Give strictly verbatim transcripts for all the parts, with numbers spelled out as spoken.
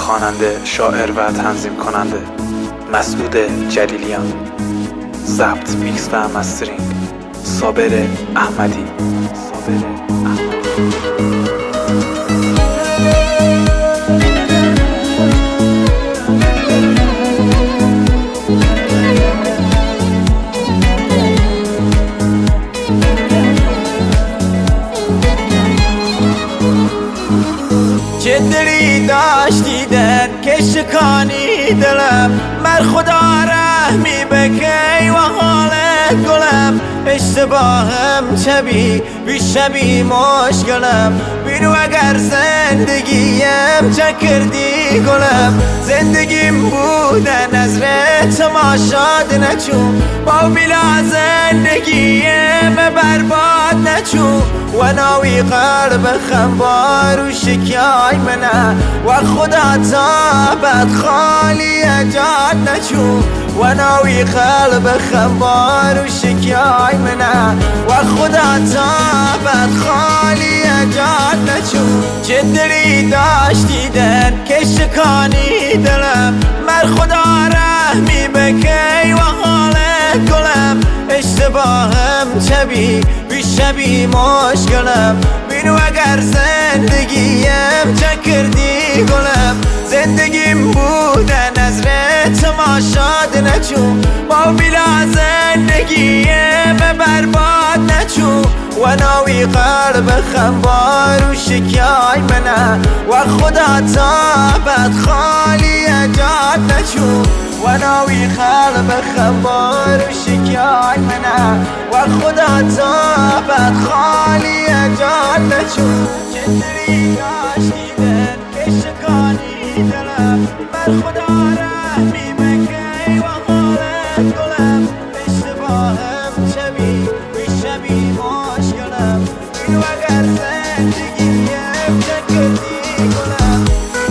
خواننده، شاعر و تنظیم کننده مسعود جلیلیان. ضبط، میکس و مسترینگ صابر احمدی. صابر احمدی. چه دلی داشتی در که شکانی دلم، مر خدا رحمی بکی و حالت گلم. اشتباهم چبی بی شبی مشکلم، بینو اگر زندگیم چه کردی گلم. زندگیم بوده نظر تماشاد نچون، با بلا زندگیم برباد نچون. و ناوی قلب خنبار و شکیای منه، و خدا تابت خالی جاد نچون. و ناوی قلب خنبار و شکیای منه، و خدا تابت خالی جاد نچون. چه دلی داشتی در که شکانی دلم، مر خدا رحمی بکی و حالت گلم. اشتباهم چبی بی شبی مشکلم، بینو اگر زندگیم چه کردی گلم. زندگیم بوده نظر تماشاد نچون، با بلا زندگیم برباد نچون. و ناوی قلب خنبار و شکیای منه، و خدا تابت خالی جاد نچون. و ناوی قلب خنبار و شکیای منه، و خدا تابت خالی جاد نچون. چه دلی داشتی در که شکانی دلم، بر خدا رحمی بکی و حالت گلم. اشتباهم شبی بی شبی مشکلم، بینو اگر زندگیم چه کردی گلم.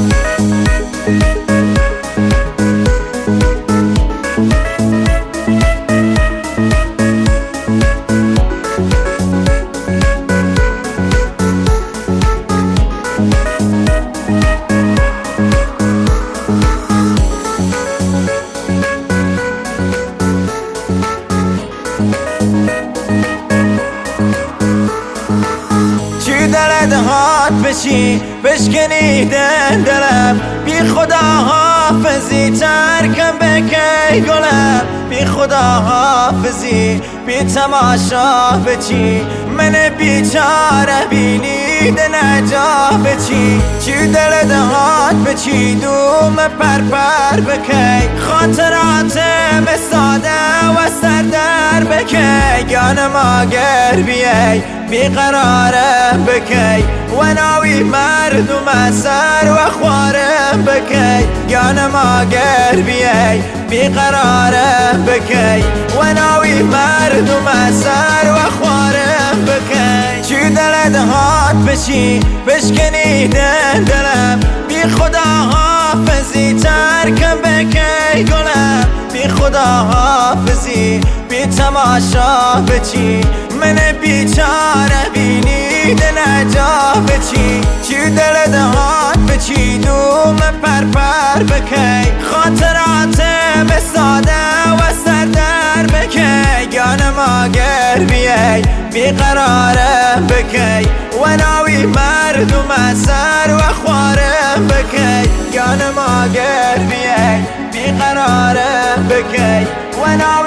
دلت هات بشی بشکنی دلم، بی خدا حافظی ترکم بکی گلم. بی خدا حافظی بی تماشا بچی، من بیچاره بینید نجا بچی. چی دلت هات بچی دوم پر پر بکی، خاطراتم ساده و سردر بکی. گانم آگر بیای بیقرارم بکی، و ناوی مردم سر و خوارم بکی. گانم آگر بیای بیقرارم بکی، و ناوی مردم سر و خوارم بکی. چی دلت هات بشی بشکنی دلم، بی خدا حافظی ترکم بکی گلم. بی خدا حافظی بی تماشا بچی، من بیچاره بینید نجا بچی. چی دلت هات بچی دوم پر پر بکی، خاطراتم ساده و سردر بکی. گانم آگر بیای بیقرارم بکی، و ناوی مردم سر و خوارم بکی. گانم آگر بیای بیقرارم بکی، و